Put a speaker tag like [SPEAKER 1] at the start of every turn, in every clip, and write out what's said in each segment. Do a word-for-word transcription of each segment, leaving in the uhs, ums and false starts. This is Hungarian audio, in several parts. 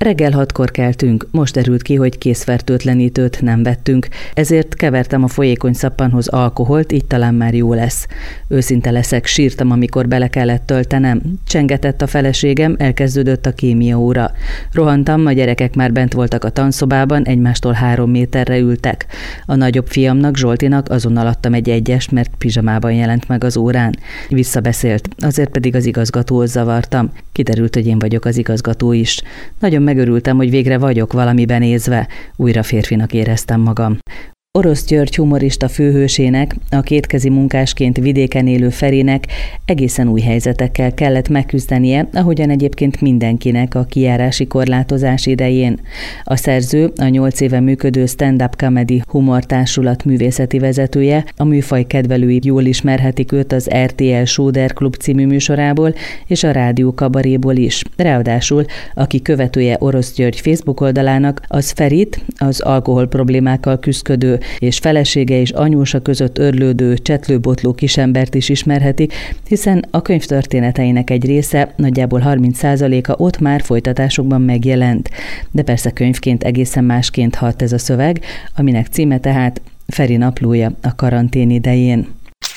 [SPEAKER 1] Reggel hatkor keltünk, most derült ki, hogy készfertőtlenítőt nem vettünk, ezért kevertem a folyékony szappanhoz alkoholt, így talán már jó lesz. Őszinte leszek, sírtam, amikor bele kellett töltenem. Csengetett a feleségem, elkezdődött a kémia óra. Rohantam, a gyerekek már bent voltak a tanszobában, egymástól három méterre ültek. A nagyobb fiamnak, Zsoltinak azonnal adtam egy egyest, mert pizsamában jelent meg az órán. Visszabeszélt, azért pedig az igazgatóhoz zavartam. Kiderült, hogy én vagyok az igazgató is. Nagyon megörültem, hogy végre vagyok valamiben nézve. Újra férfinak éreztem magam. Orosz György humorista főhősének, a kétkezi munkásként vidéken élő Ferinek egészen új helyzetekkel kellett megküzdenie, ahogyan egyébként mindenkinek a kijárási korlátozás idején. A szerző, a nyolc éve működő Stand-up Comedy humortársulat művészeti vezetője, a műfaj kedvelői jól ismerhetik őt az er té el Sóder Klub című műsorából és a Rádió Kabaréból is. Ráadásul, aki követője Orosz György Facebook oldalának, az Ferit, az alkohol problémákkal küszködő és felesége és anyósa között örlődő, csetlőbotló kisembert is ismerhetik, hiszen a könyv történeteinek egy része, nagyjából harminc százaléka ott már folytatásokban megjelent. De persze könyvként egészen másként hat ez a szöveg, aminek címe tehát Feri naplója a karantén idején.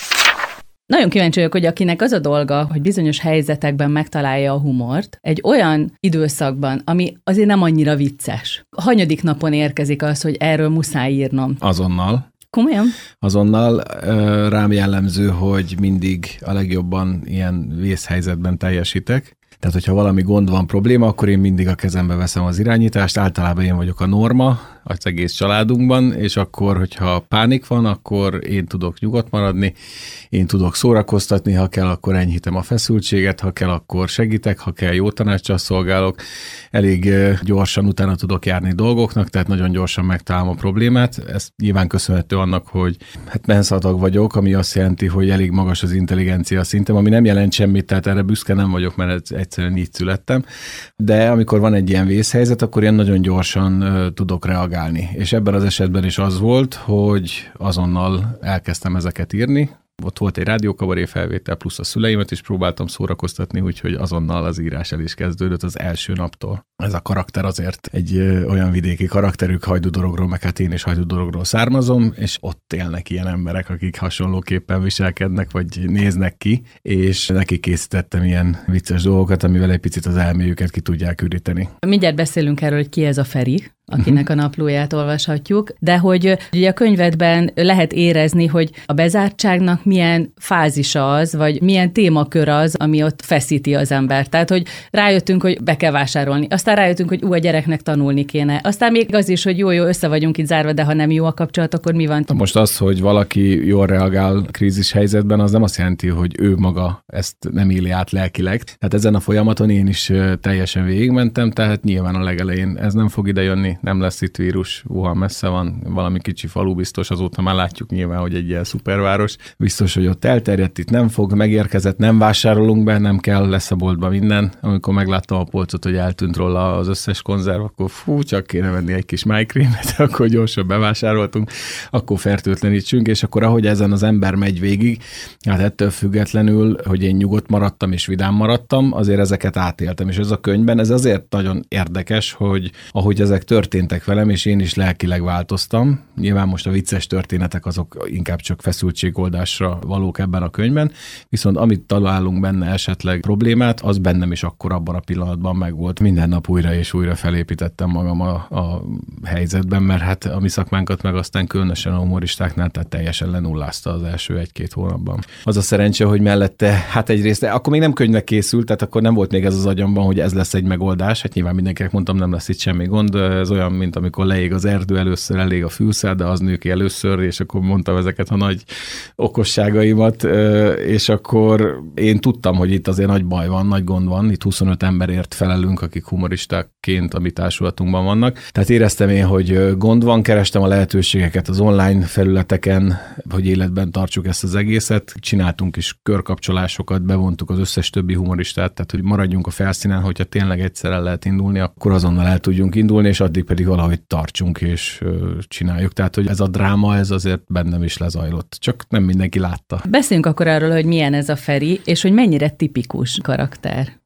[SPEAKER 1] Nagyon kíváncsi vagyok, hogy akinek az a dolga, hogy bizonyos helyzetekben megtalálja a humort, egy olyan időszakban, ami azért nem annyira vicces. A hanyadik napon érkezik az, hogy erről muszáj írnom.
[SPEAKER 2] Azonnal.
[SPEAKER 1] Komolyan?
[SPEAKER 2] Azonnal rám jellemző, hogy mindig a legjobban ilyen vészhelyzetben teljesítek. Tehát, hogyha valami gond van, probléma, akkor én mindig a kezembe veszem az irányítást. Általában én vagyok a norma az egész családunkban, és akkor, hogyha pánik van, akkor én tudok nyugodt maradni, én tudok szórakoztatni, ha kell, akkor enyhítem a feszültséget, ha kell, akkor segítek, ha kell, jó tanáccsal szolgálok. Elég gyorsan utána tudok járni dolgoknak, tehát nagyon gyorsan megtalálom a problémát. Ez nyilván köszönhető annak, hogy hát menszatag vagyok, ami azt jelenti, hogy elég magas az intelligencia szintem, ami nem jelent semmit, tehát erre büszke nem vagyok, mert egyszerűen így születtem. De amikor van egy ilyen vészhelyzet, akkor én nagyon gyorsan uh, tudok reagálni. És ebben az esetben is az volt, hogy azonnal elkezdtem ezeket írni. Ott volt egy rádiókabaré felvétel, plusz a szüleimet is próbáltam szórakoztatni, úgyhogy azonnal az írás el is kezdődött az első naptól. Ez a karakter azért egy ö, olyan vidéki karakterük, Hajdú-Dorogról, meg hát én is Hajdú-Dorogról származom, és ott élnek ilyen emberek, akik hasonlóképpen viselkednek, vagy néznek ki, és neki készítettem ilyen vicces dolgokat, amivel egy picit az elméjüket ki tudják üríteni. Mindjárt
[SPEAKER 1] beszélünk erről, hogy ki ez a Feri, akinek a naplóját olvashatjuk, de hogy ugye a könyvedben lehet érezni, hogy a bezártságnak milyen fázisa az, vagy milyen témakör az, ami ott feszíti az embert. Tehát, hogy rájöttünk, hogy be kell vásárolni. Aztán rájöttünk, hogy ú, a gyereknek tanulni kéne. Aztán még az is, hogy jó-jó, össze vagyunk itt zárva, de ha nem jó a kapcsolat, akkor mi van?
[SPEAKER 2] Most az, hogy valaki jól reagál krízis helyzetben, az nem azt jelenti, hogy ő maga ezt nem éli át lelkileg. Tehát ezen a folyamaton én is teljesen végigmentem, tehát nyilván a legelején ez nem fog idejönni, nem lesz itt vírus, Wuhan messze van, valami kicsi falu biztos, azóta már látjuk nyilván, hogy egy ilyen szuperváros. Biztos, hogy ott elterjedt, itt nem fog, megérkezett, nem vásárolunk be, nem kell, lesz a boltba minden. Amikor megláttam a polcot, hogy eltűnt róla az összes konzerv, akkor fú, csak kéne venni egy kis májkrémet, akkor gyorsan bevásároltunk, akkor fertőtlenítsünk, és akkor ahogy ezen az ember megy végig, hát ettől függetlenül, hogy én nyugodt maradtam és vidám maradtam, azért ezeket átéltem, és ez a könyvben, ez azért nagyon érdekes, hogy ahogy ezek történtek velem, és én is lelkileg változtam. Nyilván most a vicces történetek azok inkább csak feszültségoldásra valók ebben a könyvben, viszont amit találunk benne esetleg problémát, az bennem is akkor abban a pillanatban megvolt. Minden nap újra és újra felépítettem magam a, a helyzetben, mert hát a mi szakmánkat meg aztán különösen a humoristáknál tehát teljesen lenullázta az első egy-két hónapban. Az a szerencse, hogy mellette, hát egyrészt, akkor még nem könyvnek készült, tehát akkor nem volt még ez az agyamban, hogy ez lesz egy megoldás. Hát nyilván mindenkinek mondtam, nem lesz itt semmi gond. Ez olyan, mint amikor leég az erdő, először elég a fűszer, de az nő ki először, és akkor mondtam ezeket a nagy okosságaimat, és akkor én tudtam, hogy itt azért nagy baj van, nagy gond van, itt huszonöt emberért felelünk, akik humoristákként a mi társulatunkban vannak. Tehát éreztem én, hogy gond van, kerestem a lehetőségeket az online felületeken, hogy életben tartsuk ezt az egészet. Csináltunk is körkapcsolásokat, bevontuk az összes többi humoristát, tehát hogy maradjunk a felszínen, hogyha tényleg egyszer el lehet indulni, akkor azonnal el tudjunk indulni, és addig pedig valahogy tartsunk és csináljuk. Tehát, hogy ez a dráma, ez azért bennem is lezajlott. Csak nem mindenki látta.
[SPEAKER 1] Beszéljünk akkor arról, hogy milyen ez a Feri, és hogy mennyire tipikus karakter.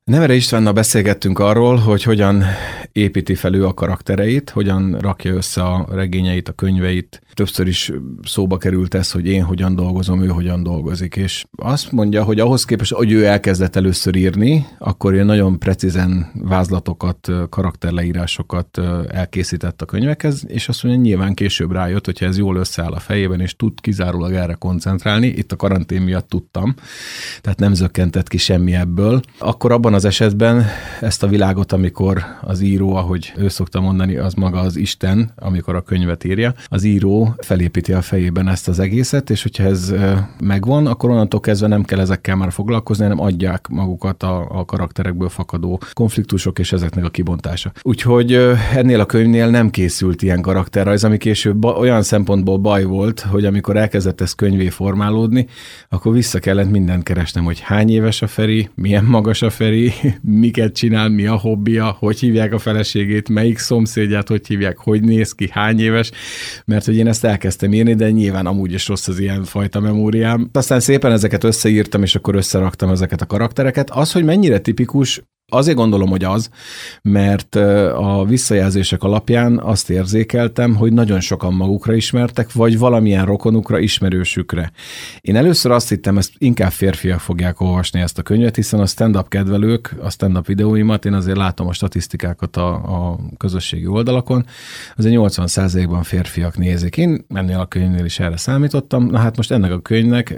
[SPEAKER 2] Nemere Istvánnal beszélgettünk arról, hogy hogyan építi fel ő a karaktereit, hogyan rakja össze a regényeit, a könyveit. Többször is szóba került ez, hogy én hogyan dolgozom, ő hogyan dolgozik, és azt mondja, hogy ahhoz képest, hogy ő elkezdett először írni, akkor ő nagyon precízen vázlatokat, karakterleírásokat elkészített a könyvekhez, és azt mondja, nyilván később rájött, hogyha ez jól összeáll a fejében, és tud kizárólag erre koncentrálni, itt a karantén miatt tudtam, tehát nem zökkentett ki semmi ebből, akkor abban az esetben ezt a világot, amikor az író, ahogy ő szokta mondani, az maga az Isten, amikor a könyvet írja, az író felépíti a fejében ezt az egészet, és hogyha ez megvan, akkor onnantól kezdve nem kell ezekkel már foglalkozni, hanem adják magukat a, a karakterekből fakadó konfliktusok és ezeknek a kibontása. Úgyhogy ennél a könyvnél nem készült ilyen karakterrajz, ami később olyan szempontból baj volt, hogy amikor elkezdett ez könyvé formálódni, akkor vissza kellett mindent keresnem, hogy hány éves a Feri, milyen magas a Feri, miket csinál, mi a hobbija, hogy hívják a feleségét, melyik szomszédját, hogy hívják, hogy néz ki, hány éves, mert hogy én ezt elkezdtem írni, de nyilván amúgy is rossz az ilyen fajta memóriám. Aztán szépen ezeket összeírtam, és akkor összeraktam ezeket a karaktereket. Az, hogy mennyire tipikus, azért gondolom, hogy az, mert a visszajelzések alapján azt érzékeltem, hogy nagyon sokan magukra ismertek, vagy valamilyen rokonukra, ismerősükre. Én először azt hittem, ezt inkább férfiak fogják olvasni ezt a könyvet, hiszen a stand-up kedvelők, a stand-up videóimat, én azért látom a statisztikákat a, a közösségi oldalakon, azért nyolcvan százalékban férfiak nézik. Én ennél a könyvnél is erre számítottam. Na hát most ennek a könyvnek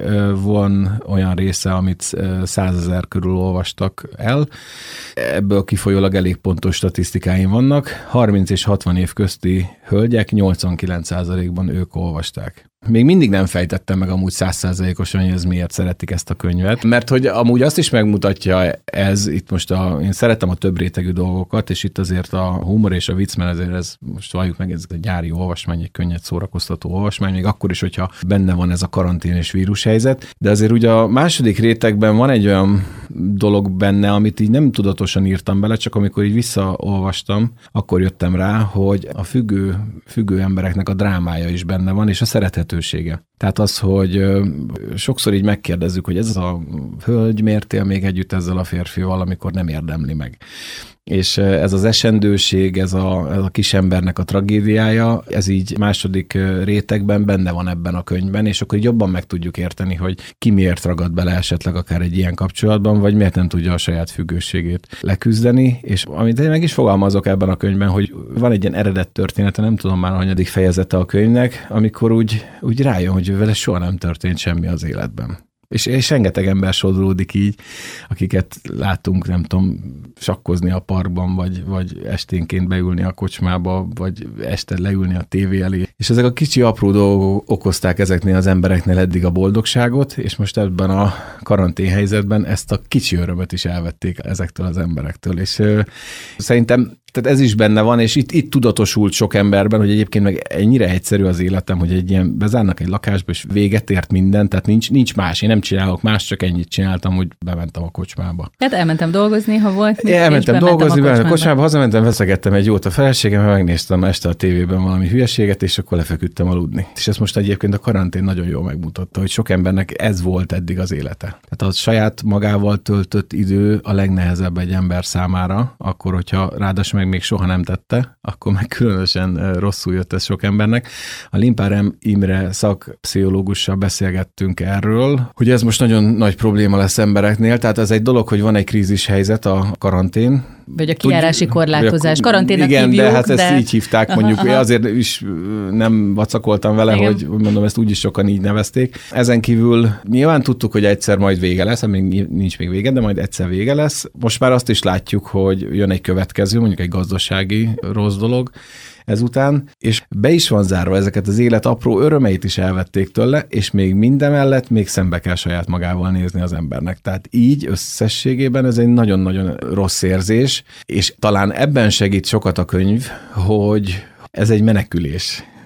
[SPEAKER 2] van olyan része, amit százezer körül olvastak el. Ebből kifolyólag elég pontos statisztikáim vannak. harminc és hatvan év közti hölgyek nyolcvankilenc százalékban ők olvasták. Még mindig nem fejtettem meg amúgy száz százalékosan, hogy ez miért szeretik ezt a könyvet, mert hogy amúgy azt is megmutatja ez, itt most a, én szeretem a több rétegű dolgokat, és itt azért a humor és a vicc, mert ezért ez, most valljuk meg, ez egy gyári olvasmány, egy könnyed szórakoztató olvasmány, még akkor is, hogyha benne van ez a karantén és vírushelyzet, de azért ugye a második rétegben van egy olyan dolog benne, amit így nem tudatosan írtam bele, csak amikor így visszaolvastam, akkor jöttem rá, hogy a függő, függő embereknek a drámája is benne van, és a szerethetősége. Tehát az, hogy sokszor így megkérdezzük, hogy ez a hölgy miért él még együtt ezzel a férfival, amikor nem érdemli meg. És ez az esendőség, ez a, ez a kisembernek a tragédiája, ez így második rétegben benne van ebben a könyvben, és akkor így jobban meg tudjuk érteni, hogy ki miért ragad bele esetleg akár egy ilyen kapcsolatban, vagy miért nem tudja a saját függőségét leküzdeni, és amit én meg is fogalmazok ebben a könyvben, hogy van egy ilyen eredet története, nem tudom már a hanyadik fejezete a könyvnek, amikor úgy, úgy rájön, hogy vele soha nem történt semmi az életben. És, és rengeteg ember sodródik így, akiket látunk, nem tudom, sakkozni a parkban, vagy, vagy esténként beülni a kocsmába, vagy este leülni a tévé elé. És ezek a kicsi apró dolgok okozták ezeknél az embereknél eddig a boldogságot, és most ebben a karanténhelyzetben ezt a kicsi örömöt is elvették ezektől az emberektől. És ö, szerintem tehát ez is benne van, és itt, itt tudatosult sok emberben, hogy egyébként meg ennyire egyszerű az életem, hogy egy ilyen bezárnak egy lakásba, és véget ért minden, tehát nincs, nincs más. Én nem csinálok más, csak ennyit csináltam, hogy bementem a kocsmába.
[SPEAKER 3] Hát elmentem dolgozni, ha volt.
[SPEAKER 2] Én elmentem dolgozni, a kocsmába. kocsmába, hazamentem, veszegettem egy jót a feleségemmel, megnéztem este a tévében valami hülyeséget, és akkor lefeküdtem aludni. És ezt most egyébként a karantén nagyon jól megmutatta, hogy sok embernek ez volt eddig az élete. Tehát a saját magával töltött idő a legnehezebb egy ember számára, akkor, hogyha ráadásul meg még soha nem tette, akkor meg különösen rosszul jött ez sok embernek. A Limpár Imre szakpszichológussal beszélgettünk erről, hogy ez most nagyon nagy probléma lesz embereknél, tehát ez egy dolog, hogy van egy krízis helyzet, a karantén.
[SPEAKER 3] Vagy a kijárási korlátozás. Karanténnak
[SPEAKER 2] igen,
[SPEAKER 3] hívjuk,
[SPEAKER 2] de hát
[SPEAKER 3] de...
[SPEAKER 2] ezt így hívták, mondjuk aha, aha. Azért is nem vacakoltam vele, igen. hogy mondom, ezt úgyis sokan így nevezték. Ezen kívül nyilván tudtuk, hogy egyszer majd vége lesz, még nincs még vége, de majd egyszer vége lesz. Most már azt is látjuk, hogy jön egy következő, mondjuk egy gazdasági rossz dolog ezután, és be is van zárva, ezeket az élet apró örömeit is elvették tőle, és még mindemellett még szembe kell saját magával nézni az embernek. Tehát így összességében ez egy nagyon-nagyon rossz érzés, és talán ebben segít sokat a könyv, hogy ez egy menekülés.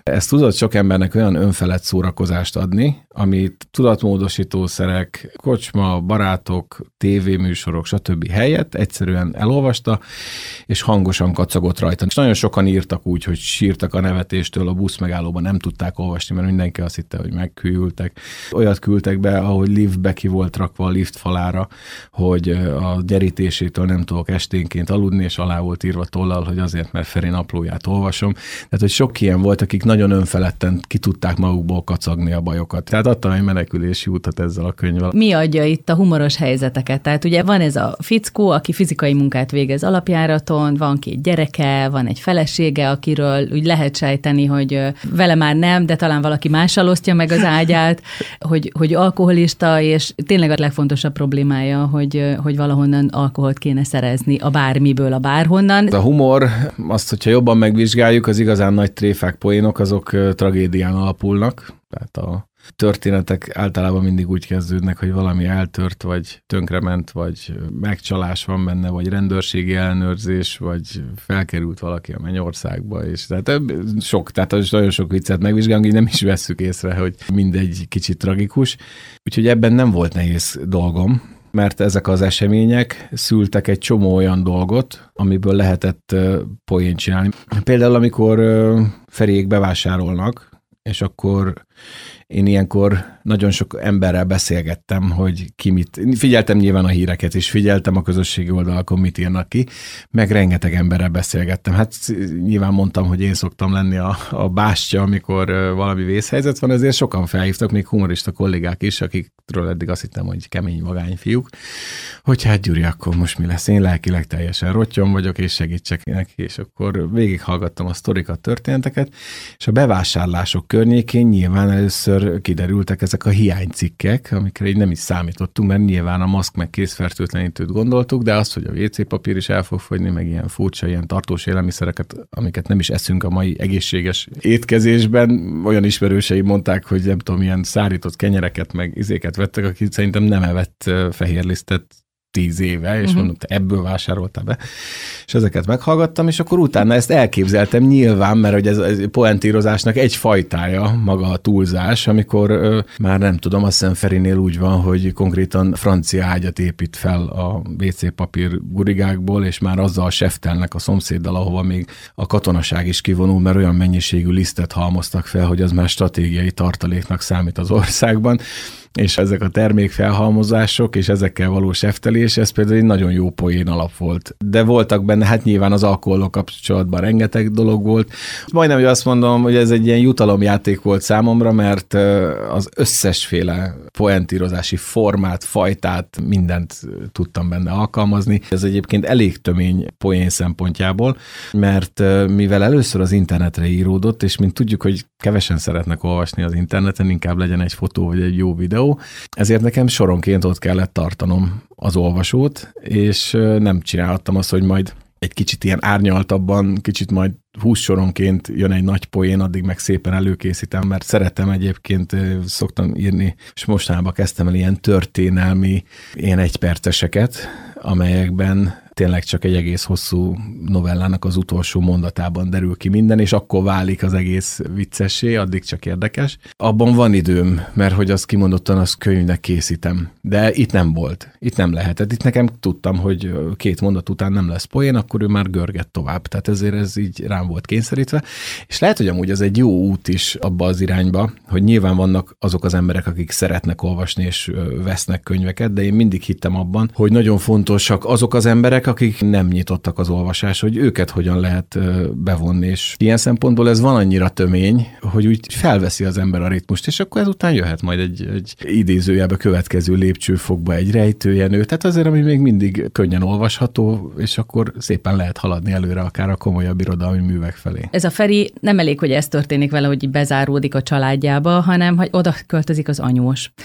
[SPEAKER 2] Ez tudott sok embernek olyan önfelett szórakozást adni, amit tudatmódosítószerek, kocsma, barátok, tévéműsorok, stb. Helyett egyszerűen elolvasta, és hangosan kacagott rajta. És nagyon sokan írtak úgy, hogy sírtak a nevetéstől, a buszmegállóban nem tudták olvasni, mert mindenki azt hitte, hogy meghűltek. Olyat küldtek be, ahogy liftbe ki volt rakva a lift falára, hogy a gyerítésétől nem tudok esténként aludni, és alá volt írva tollal, hogy azért, mert Feri naplóját olvasom. Tehát, hogy sok ilyen volt, akik nagyon önfeledten ki tudták magukból kacagni a bajokat. Tehát adtam egy menekülési útat ezzel a könyvvel.
[SPEAKER 3] Mi adja itt a humoros helyzeteket? Tehát ugye van ez a fickó, aki fizikai munkát végez alapjáraton, van két gyereke, van egy felesége, akiről úgy lehet sejteni, hogy vele már nem, de talán valaki mással osztja meg az ágyát, hogy, hogy alkoholista, és tényleg a legfontosabb problémája, hogy, hogy valahonnan alkoholt kéne szerezni, a bármiből, a bárhonnan.
[SPEAKER 2] A humor, azt, hogyha jobban megvizsgáljuk, az igazán nagy tréfák, poénok, azok tragédián alapulnak. Tehát a történetek általában mindig úgy kezdődnek, hogy valami eltört, vagy tönkrement, vagy megcsalás van benne, vagy rendőrségi ellenőrzés, vagy felkerült valaki a mennyországba, és tehát sok, tehát nagyon sok viccet megvizsgálunk, így nem is vesszük észre, hogy mindegy kicsit tragikus. Úgyhogy ebben nem volt nehéz dolgom, mert ezek az események szültek egy csomó olyan dolgot, amiből lehetett poént csinálni. Például, amikor Feriék bevásárolnak, és akkor én ilyenkor nagyon sok emberrel beszélgettem, hogy ki mit... Figyeltem nyilván a híreket, és figyeltem a közösségi oldalakon, mit írnak ki, meg rengeteg emberrel beszélgettem. Hát nyilván mondtam, hogy én szoktam lenni a, a bástya, amikor valami vészhelyzet van, ezért sokan felhívtak, még humorista kollégák is, akikről eddig azt hittem, hogy kemény vagány fiúk, hogy hát Gyuri, akkor most mi lesz? Én lelkileg teljesen rottyom vagyok, és segítsek neki, és akkor végighallgattam a sztorikat, történeteket, és a bevásárlások környékén nyilván először kiderültek ezek a hiánycikkek, amikre így nem is számítottunk, mert nyilván a maszk meg készfertőtlenítőt gondoltuk, de azt, hogy a vé cé papír is el fog fogyni, meg ilyen furcsa, ilyen tartós élelmiszereket, amiket nem is eszünk a mai egészséges étkezésben. Olyan ismerőseim mondták, hogy nem tudom, ilyen szárított kenyereket, meg izéket vettek, akik szerintem nem evett fehérlisztet tíz éve, és uh-huh. mondom, te ebből vásároltál be. És ezeket meghallgattam, és akkor utána ezt elképzeltem nyilván, mert hogy ez, ez poentírozásnak egy fajtája maga a túlzás, amikor ö, már nem tudom, azt hiszem Ferinél úgy van, hogy konkrétan francia ágyat épít fel a vé cé papír gurigákból, és már azzal seftelnek a szomszéddal, ahova még a katonaság is kivonul, mert olyan mennyiségű lisztet halmoztak fel, hogy az már stratégiai tartaléknak számít az országban, és ezek a termékfelhalmozások, és ezekkel való seftelés, ez például egy nagyon jó poén alap volt. De voltak benne, hát nyilván az alkohollal kapcsolatban rengeteg dolog volt. Majdnem, hogy azt mondom, hogy ez egy ilyen jutalomjáték volt számomra, mert az összesféle poentírozási formát, fajtát, mindent tudtam benne alkalmazni. Ez egyébként elég tömény poén szempontjából, mert mivel először az internetre íródott, és mint tudjuk, hogy kevesen szeretnek olvasni az interneten, inkább legyen egy fotó vagy egy jó videó, ezért nekem soronként ott kellett tartanom az olvasót, és nem csinálhattam azt, hogy majd egy kicsit ilyen árnyaltabban, kicsit majd húsz soronként jön egy nagy poén, addig meg szépen előkészítem, mert szeretem egyébként, szoktam írni, és mostanában kezdtem el ilyen történelmi, ilyen egyperceseket, amelyekben tényleg csak egy egész hosszú novellának az utolsó mondatában derül ki minden, és akkor válik az egész viccessé, addig csak érdekes. Abban van időm, mert hogy azt kimondottan azt könyvnek készítem. De itt nem volt. Itt nem lehetett. Itt nekem tudtam, hogy két mondat után nem lesz poén, akkor ő már görget tovább. Tehát ezért ez így rám volt kényszerítve. És lehet, hogy amúgy ez egy jó út is abba az irányba, hogy nyilván vannak azok az emberek, akik szeretnek olvasni és vesznek könyveket, de én mindig hittem abban, hogy nagyon fontosak azok az emberek, akik nem nyitottak az olvasás, hogy őket hogyan lehet bevonni, és ilyen szempontból ez van annyira tömény, hogy úgy felveszi az ember a ritmust, és akkor ezután jöhet majd egy, egy idézőjelbe következő lépcsőfokba egy rejtőjenő, tehát azért, ami még mindig könnyen olvasható, és akkor szépen lehet haladni előre akár a komolyabb irodalmi művek felé.
[SPEAKER 3] Ez a Feri nem elég, hogy ez történik vele, hogy bezáródik a családjába, hanem hogy oda költözik az anyós.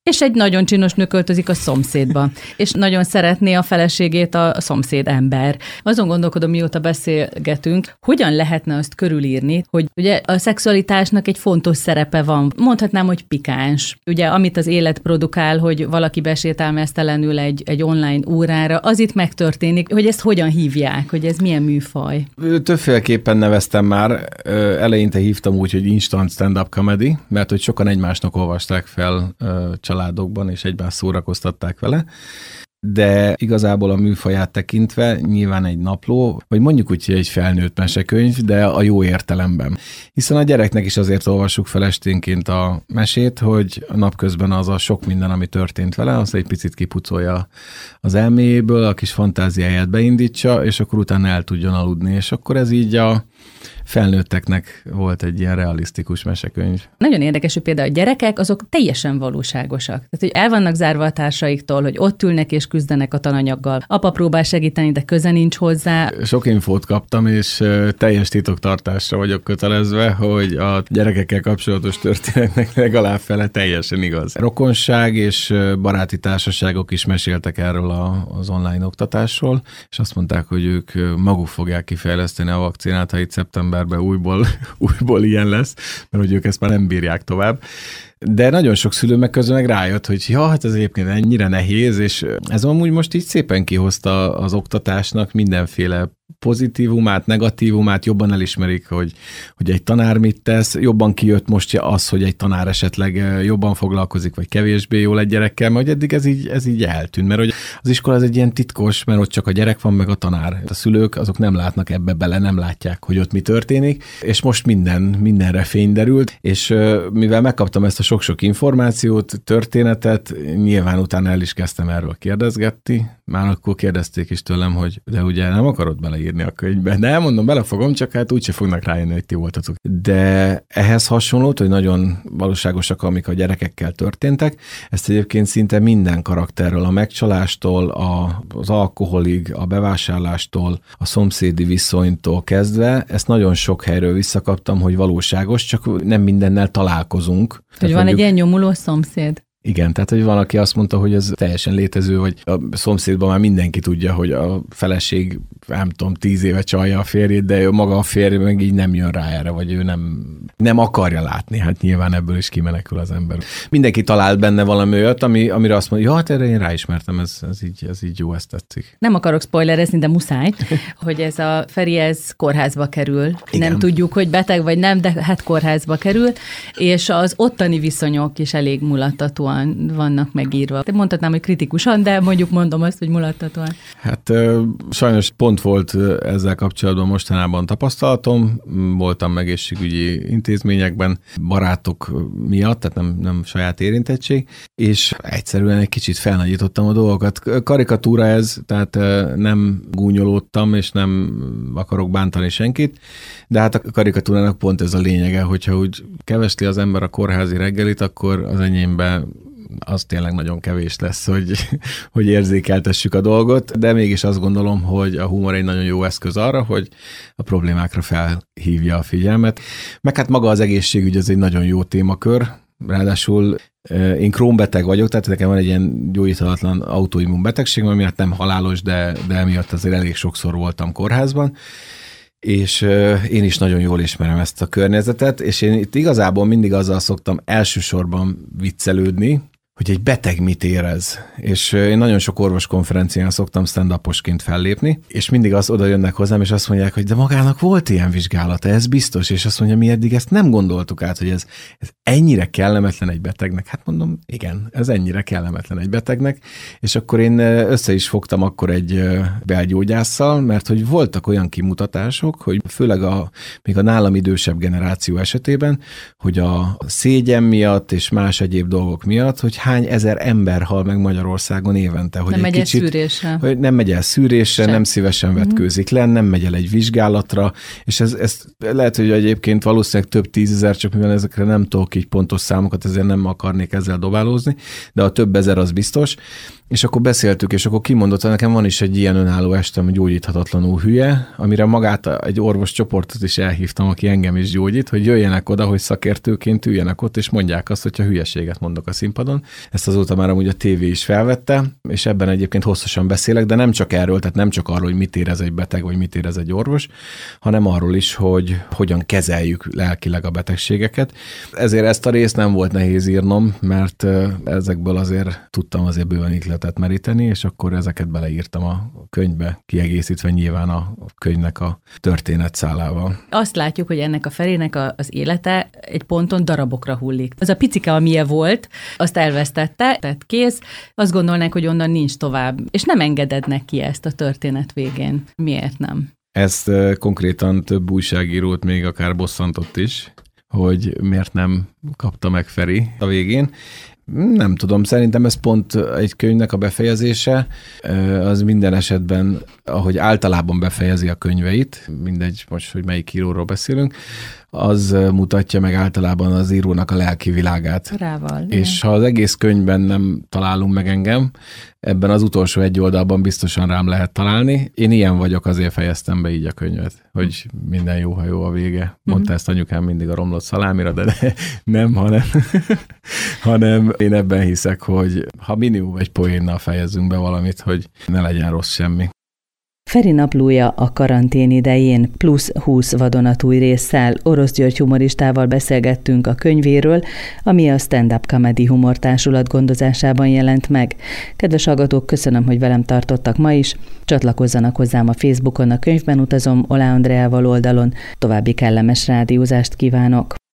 [SPEAKER 3] És egy nagyon csinos nő költözik a szomszédba, és nagyon szeretné a feleségét a szomszéd ember. Azon gondolkodom, mióta beszélgetünk, hogyan lehetne azt körülírni, hogy ugye a szexualitásnak egy fontos szerepe van. Mondhatnám, hogy pikáns. Ugye, amit az élet produkál, hogy valaki besétálmeztelenül egy, egy online órára, az itt megtörténik, hogy ezt hogyan hívják, hogy ez milyen műfaj?
[SPEAKER 2] Többféleképpen neveztem már. Eleinte hívtam úgy, hogy instant stand-up comedy, mert hogy sokan egymásnak olvasták fel családokban, és egymást szórakoztatták vele. De igazából a műfaját tekintve nyilván egy napló, vagy mondjuk úgy, hogy egy felnőtt mesekönyv, de a jó értelemben. Hiszen a gyereknek is azért olvassuk fel esténként a mesét, hogy napközben az a sok minden, ami történt vele, az egy picit kipucolja az elméjéből, a kis fantáziáját beindítsa, és akkor utána el tudjon aludni. És akkor ez így a felnőtteknek volt egy ilyen realisztikus mesekönyv.
[SPEAKER 3] Nagyon érdekes, hogy például a gyerekek azok teljesen valóságosak. Tehát, hogy el vannak zárva a társaiktól, hogy ott ülnek és küzdenek a tananyaggal. Apa próbál segíteni, de köze nincs hozzá.
[SPEAKER 2] Sok infót kaptam, és teljes titoktartásra vagyok kötelezve, hogy a gyerekekkel kapcsolatos történetnek legalább fele teljesen igaz. Rokonság és baráti társaságok is meséltek erről az online oktatásról, és azt mondták, hogy ők maguk fogják kifejleszteni a vakcinát, ha itt szeptemberben újból, újból ilyen lesz, mert hogy ők ezt már nem bírják tovább. De nagyon sok szülő meg közben meg rájött, hogy ja, hát ez egyébként ennyire nehéz, és ez amúgy most így szépen kihozta az oktatásnak mindenféle pozitívumát, negatívumát, jobban elismerik, hogy, hogy egy tanár mit tesz, jobban kijött most az, hogy egy tanár esetleg jobban foglalkozik, vagy kevésbé jól egy gyerekkel, mert eddig ez így, ez így eltűnt, mert hogy az iskola az egy ilyen titkos, mert ott csak a gyerek van, meg a tanár. A szülők azok nem látnak ebbe bele, nem látják, hogy ott mi történik, és most minden, mindenre fény derült, és mivel megkaptam ezt a sok-sok információt, történetet, nyilván utána el is kezdtem erről kérdezgetni, már akkor kérdezték is tőlem, hogy de ugye nem akarod beleírni a könyvbe. De mondom, belefogom, csak hát úgyse fognak rájönni, hogy ti voltatok. De ehhez hasonlót, hogy nagyon valóságosak, amik a gyerekekkel történtek, ezt egyébként szinte minden karakterről, a megcsalástól, a, az alkoholig, a bevásárlástól, a szomszédi viszonytól kezdve, ezt nagyon sok helyről visszakaptam, hogy valóságos, csak nem mindennel találkozunk.
[SPEAKER 3] Hogy van egy ilyen nyomuló szomszéd?
[SPEAKER 2] Igen, tehát hogy van, aki azt mondta, hogy ez teljesen létező, hogy a szomszédban már mindenki tudja, hogy a feleség, nem tudom, tíz éve csalja a férjét, de maga a férj meg így nem jön rá erre, vagy ő nem, nem akarja látni. Hát nyilván ebből is kimenekül az ember. Mindenki talált benne valami olyat, ami, amire azt mondja, ja, hát erre én ráismertem, ez, ez, így, ez így jó, ezt tetszik.
[SPEAKER 3] Nem akarok spoilerezni, de muszáj, hogy ez a Feri, ez kórházba kerül. Igen. Nem tudjuk, hogy beteg vagy nem, de hát kórházba kerül, és az ottani viszonyok is elég mulattatóan vannak megírva. Mondhatnám, hogy kritikusan, de mondjuk mondom azt, hogy mulattatóan.
[SPEAKER 2] Hát sajnos pont volt ezzel kapcsolatban mostanában tapasztalatom. Voltam egészségügyi intézményekben, barátok miatt, tehát nem, nem saját érintettség, és egyszerűen egy kicsit felnagyítottam a dolgokat. Karikatúra ez, tehát nem gúnyolódtam, és nem akarok bántani senkit, de hát a karikatúrának pont ez a lényege, hogyha úgy kevesli az ember a kórházi reggelit, akkor az enyémben az tényleg nagyon kevés lesz, hogy, hogy érzékeltessük a dolgot, de mégis azt gondolom, hogy a humor egy nagyon jó eszköz arra, hogy a problémákra felhívja a figyelmet. Meg hát maga az egészségügy, az egy nagyon jó témakör, ráadásul én Crohn-beteg vagyok, tehát nekem van egy ilyen gyógyíthatatlan autoimmun betegség, ami miatt nem halálos, de, de emiatt azért elég sokszor voltam kórházban, és én is nagyon jól ismerem ezt a környezetet, és én itt igazából mindig azzal szoktam elsősorban viccelődni, hogy egy beteg mit érez. És én nagyon sok orvoskonferencián szoktam stand-uposként fellépni, és mindig az oda jönnek hozzám, és azt mondják, hogy de magának volt ilyen vizsgálata, ez biztos, és azt mondja, mi eddig ezt nem gondoltuk át, hogy ez, ez ennyire kellemetlen egy betegnek. Hát mondom, igen, ez ennyire kellemetlen egy betegnek, és akkor én össze is fogtam akkor egy belgyógyásszal, mert hogy voltak olyan kimutatások, hogy főleg a, még a nálam idősebb generáció esetében, hogy a szégyen miatt és más egyéb dolgok miatt, hogy hány ezer ember hal meg Magyarországon évente. Hogy
[SPEAKER 3] nem
[SPEAKER 2] egy
[SPEAKER 3] megy
[SPEAKER 2] kicsit,
[SPEAKER 3] el szűrésre. Hogy
[SPEAKER 2] nem megy el szűrésre, Sem. nem szívesen vetkőzik le, nem megy el egy vizsgálatra, és ez, ez lehet, hogy egyébként valószínűleg több tízezer, csak mivel ezekre nem tudok így pontos számokat, ezért nem akarnék ezzel dobálózni, de a több ezer az biztos. és akkor beszéltük, és akkor kimondottan, nekem van is egy ilyen önálló estem, hogy gyógyíthatatlanul hülye, amire magát egy orvos csoportot is elhívtam, aki engem is gyógyít, hogy jöjjenek oda, hogy szakértőként üljenek ott, és mondják azt, hogyha hülyeséget mondok a színpadon. Ezt azóta már amúgy a tévé is felvette, és ebben egyébként hosszasan beszélek, de nem csak erről, tehát nem csak arról, hogy mit érez egy beteg, vagy mit érez egy orvos, hanem arról is, hogy hogyan kezeljük lelkileg a betegségeket. Ezért ezt a részt nem volt nehéz írnom, mert ezekből azért tudtam azért bőven ihletet meríteni, és akkor ezeket beleírtam a könyvbe, kiegészítve nyilván a könyvnek a történetszálával.
[SPEAKER 3] Azt látjuk, hogy ennek a Ferinek a, az élete egy ponton darabokra hullik. Az a picike, amilyen volt, azt elvesztette, tehát kész, azt gondolnák, hogy onnan nincs tovább, és nem engeded neki ezt a történet végén. Miért nem?
[SPEAKER 2] Ezt konkrétan több újságírót még akár bosszantott is, hogy miért nem kapta meg Feri a végén. Nem tudom, szerintem ez pont egy könyvnek a befejezése, az minden esetben, ahogy általában befejezi a könyveit, mindegy most, hogy melyik íróról beszélünk, az mutatja meg általában az írónak a lelki világát.
[SPEAKER 3] Rával,
[SPEAKER 2] és ha az egész könyvben nem találunk meg engem, ebben az utolsó egy oldalban biztosan rám lehet találni. Én ilyen vagyok, azért fejeztem be így a könyvet, hogy minden jó, ha jó a vége. Mondta uh-huh. ezt anyukám mindig a romlott szalámira, de nem, hanem, hanem én ebben hiszek, hogy ha minimum egy poénnal fejezzünk be valamit, hogy ne legyen rossz semmi.
[SPEAKER 1] Feri naplója a karantén idején plusz húsz vadonatúj résszel Orosz György humoristával beszélgettünk a könyvéről, ami a Stand-up Comedy Humortársulat gondozásában jelent meg. Kedves hallgatók, köszönöm, hogy velem tartottak ma is. Csatlakozzanak hozzám a Facebookon, a Könyvben utazom Oláh Andreával oldalon. További kellemes rádiózást kívánok!